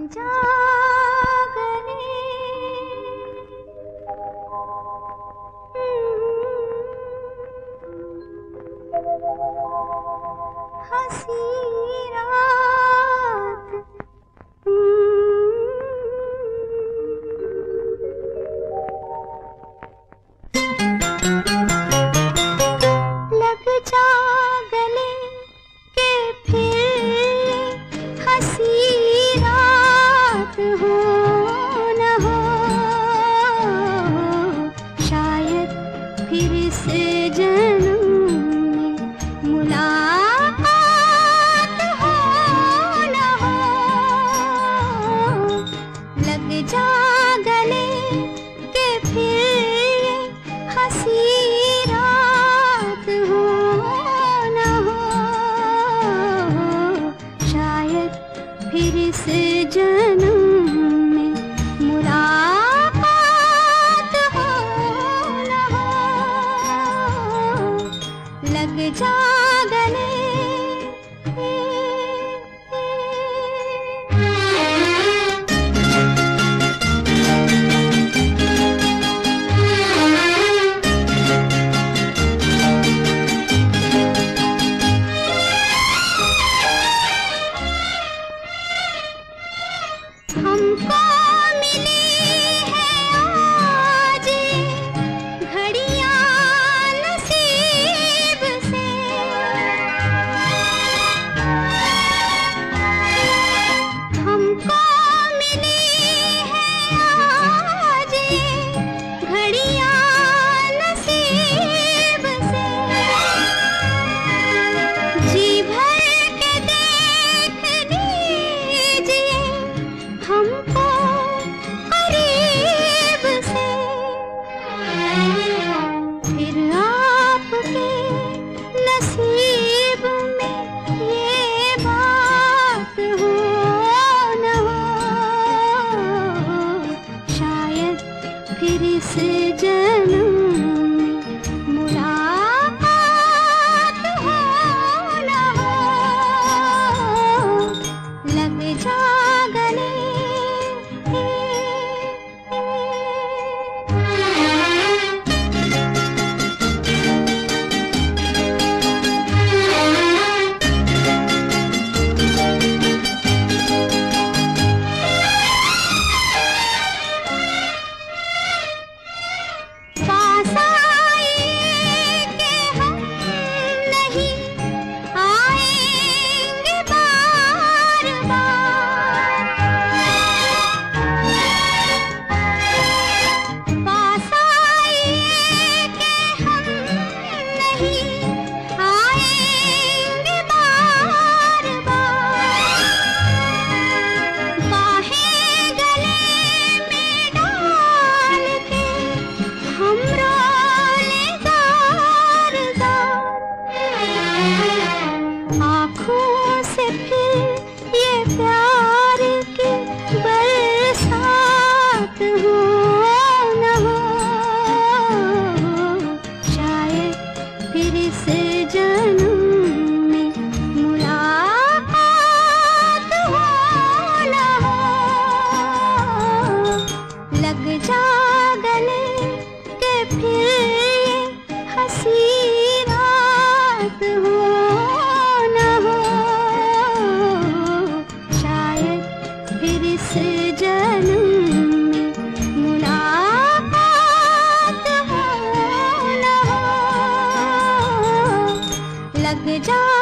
जा गले हंसी रात लग जा गले के फिर हंसी रात हो न हो, शायद फिर से जन्म में मुलाकात हो न हो। लग जा गले के फिर हंसी रात हो न हो, शायद फिर से जन्म में मुलाकात हो न हो। लग जा गले हमको मिली है आज घड़ियां नसीब से, हमको मिली है आज घड़ियां नसीब से। जी भर के देख लीजिए हमको करीब से, फिर आपके नसीब में ये बात हो न हो, शायद फिर से जन्म में मुलाकात हो न हो। लग जा गले पास आए कि हम नहीं आएंगे बार बार, पास आए कि हम नहीं आएंगे बार बार। बाहें गले में डाल के हम रोले ज़ार ज़ार, आँखों से फिर ये प्यार की बरसात हो न हो, शायद फिर से जन्म में मुलाकात हो न हो। लग जा गले के फिर हंसी रात हो न हो, शायद फिर से जन्म में मुलाकात हो न हो। लग जा